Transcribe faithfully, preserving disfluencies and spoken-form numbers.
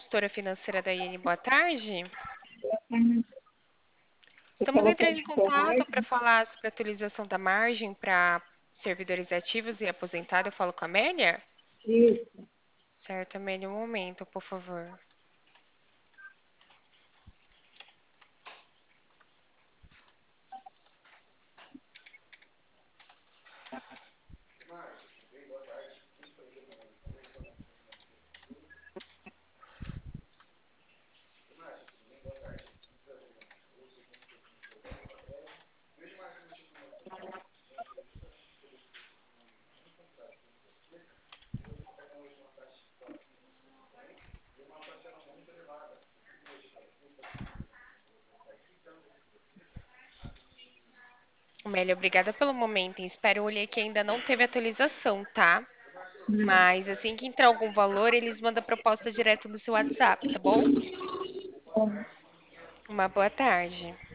consultora financeira da I N. Boa tarde. Hum, Você Estamos estava entrando em pedindo a contato para margem? falar sobre a atualização da margem para servidores ativos e aposentados. Eu falo com a Amélia? Isso. Certo, Amélia, um momento, por favor. Amélia, obrigada pelo momento em espera. Eu olhei que ainda não teve atualização, tá? Hum, Mas assim que entrar algum valor, eles mandam a proposta direto no seu WhatsApp, tá bom? bom. Uma boa tarde.